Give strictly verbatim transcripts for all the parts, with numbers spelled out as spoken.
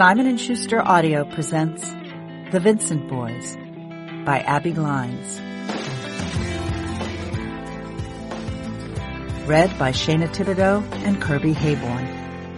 Simon and Schuster Audio presents The Vincent Boys by Abby Glines. Read by Shayna Thibodeau and Kirby Hayborn.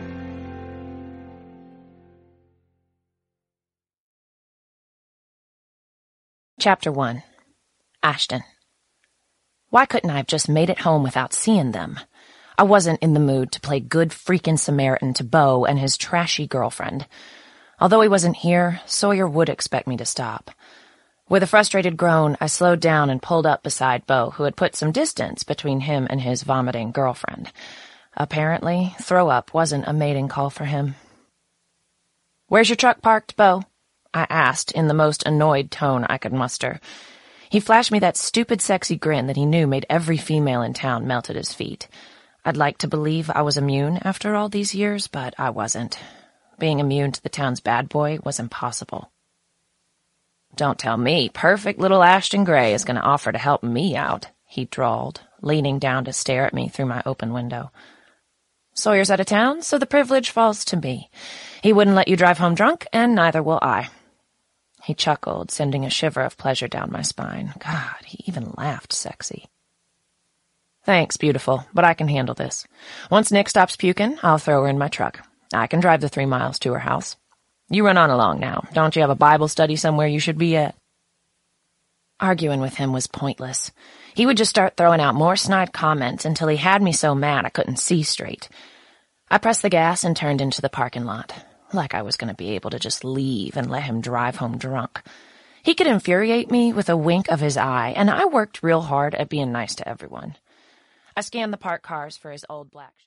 Chapter one. Ashton. Why couldn't I have just made it home without seeing them? I wasn't in the mood to play good freaking Samaritan to Beau and his trashy girlfriend. Although he wasn't here, Sawyer would expect me to stop. With a frustrated groan, I slowed down and pulled up beside Beau, who had put some distance between him and his vomiting girlfriend. Apparently, throw up wasn't a mating call for him. "Where's your truck parked, Beau?" I asked in the most annoyed tone I could muster. He flashed me that stupid sexy grin that he knew made every female in town melt at his feet. I'd like to believe I was immune after all these years, but I wasn't. Being immune to the town's bad boy was impossible. "Don't tell me perfect little Ashton Gray is going to offer to help me out," he drawled, leaning down to stare at me through my open window. "Sawyer's out of town, so the privilege falls to me. He wouldn't let you drive home drunk, and neither will I." He chuckled, sending a shiver of pleasure down my spine. God, he even laughed sexy. "Thanks, beautiful, but I can handle this. Once Nick stops puking, I'll throw her in my truck. I can drive the three miles to her house. You run on along now. Don't you have a Bible study somewhere you should be at?" Arguing with him was pointless. He would just start throwing out more snide comments until he had me so mad I couldn't see straight. I pressed the gas and turned into the parking lot, like I was going to be able to just leave and let him drive home drunk. He could infuriate me with a wink of his eye, and I worked real hard at being nice to everyone. I scanned the parked cars for his old black...